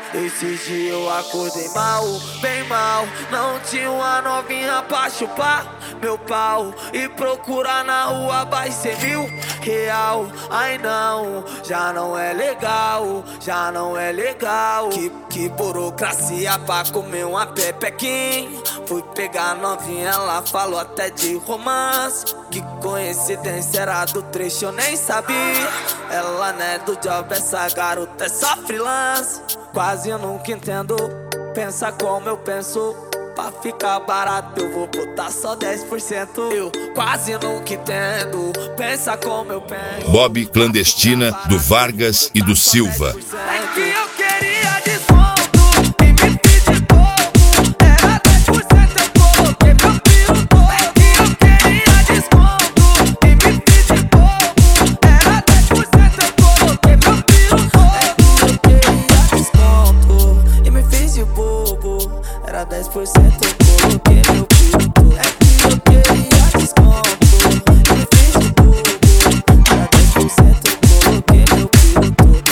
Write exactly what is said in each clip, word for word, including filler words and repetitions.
Esse dia eu acordei mal, bem mal. Não tinha uma novinha pra chupar meu pau e procurar na rua vai ser mil real. Ai não, já não é legal, já não é legal. Que, que burocracia pra comer uma pepequim. Fui pegar a novinha, ela falou até de romance. Que coincidência, era do trecho, eu nem sabia. Ela não é do job, essa garota é só freelance. Quase eu nunca entendo, pensa como eu penso. Pra ficar barato eu vou botar só dez por cento. Eu quase nunca entendo, pensa como eu penso. Bob Clandestina, do Vargas e do Silva. É que eu queria desconto e me pedi pouco. Era dez por cento, eu coloquei meu pio todo. É que eu queria desconto e me pedi pouco. Era dez por cento, eu coloquei meu pio todo. É que eu queria desconto e me fiz de bobo. Era dez por cento, eu coloquei meu pio todo. É que eu queria desconto e me fiz de bobo. Era dez por cento, eu coloquei meu pio todo.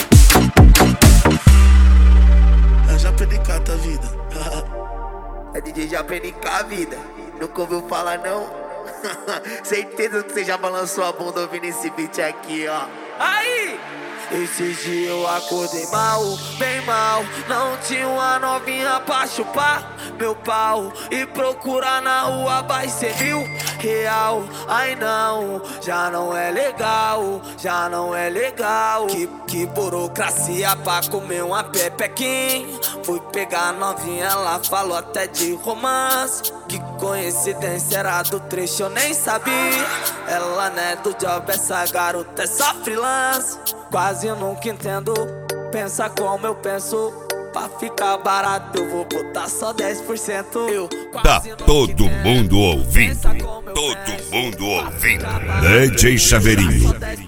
É já P N K da vida. É D J já P N K a vida. Nunca ouviu falar não? Certeza que você já balançou a bunda ouvindo esse beat aqui, ó. Aí! Esse dia eu acordei mal, bem mal. Não tinha uma novinha pra chupar meu pau e procurar na rua vai ser mil real. Ai não, já não é legal, já não é legal. Que, que burocracia pra comer uma pepequim. Fui pegar a novinha, ela falou até de romance. Que coincidência, era do trecho, eu nem sabia. Ela não é do job, essa garota é só freelance. Quase eu nunca entendo, pensa como eu penso. Pra ficar barato eu vou botar só dez por cento. Eu Tá todo mundo ouvindo, todo mundo ouvindo. D J Chaveirinho.